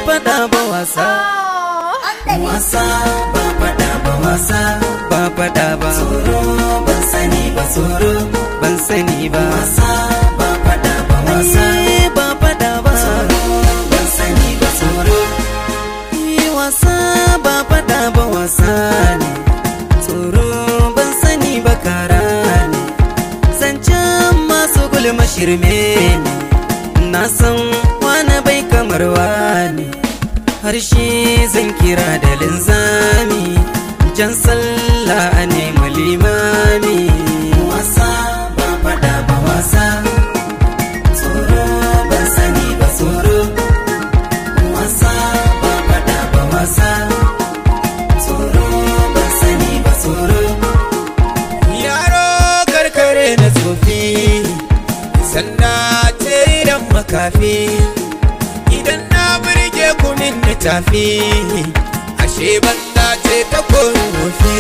faɗa ba wasa. Wasa ba faɗa ba wasa. Ba faɗa ba. Tsoro ban sani ba tsoro. Ban sani ba. Wasa ba faɗa ba wasa. Ba faɗa ba. Tsoro ban sani ba tsoro. Wasa ba faɗa ba wasa ne. Tsoro ban sani ba kara ne. Zancen masu gulma shirme ne. Na san wani bai kamar wani. Harshe zan kira da linzami. Jan sallah a nemi limami. Wasa ba faɗa ba wasa. Tsoro ban sani ba tsoro. Wasa ba faɗa ba wasa. Tsoro ban sani ba tsoro. Yaro karkare na tsofi, sanda ce idan makafi. Idan na burge kumin na tafi, ashe banda ce ta kofi.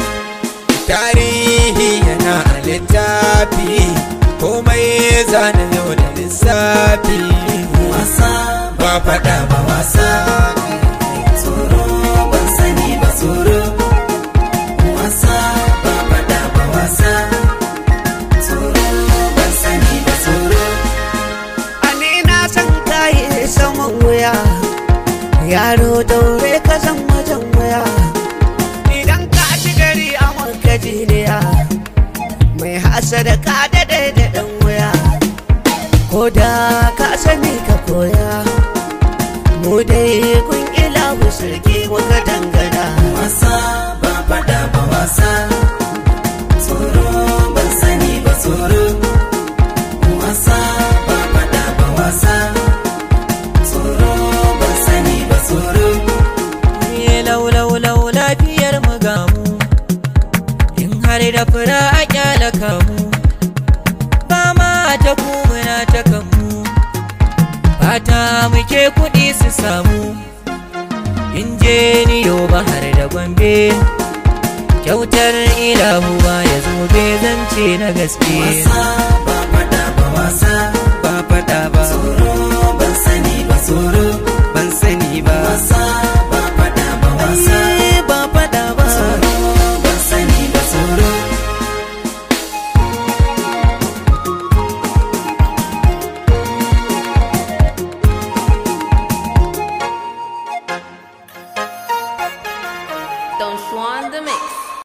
Tarihi yana a littafi, komai zana yau da lissafi. Wasa Ba faɗa ba wasa. tsoro ban sani ba tsoro. Wasa ba faɗa ba wasa. Tsoro ban sani ba tsoro. Ani na san kayi saman wuya, yaro daure ka san wajen wuya. Idan ka ci gari a maka jiniya, mai hasada ka daɗe da ɗan wuya. Ko da ka sani ka koya, mu dai kun ilahu sarki muka dangana. Wasa ba faɗa ba wasa. Tsoro ban sani ba tsoro. Wasa ba faɗa ba wasa. Tsoro ban sani ba tsoro. Lau lafiyar mu gamu, in har da fura a kyala kamu. Ba ma ta kumuna ta kanmu, fata muke kuɗi su samu. Injiniyo Bahar da Gombe, kyautar ilahu ba ya zo zance na gaske. Wasa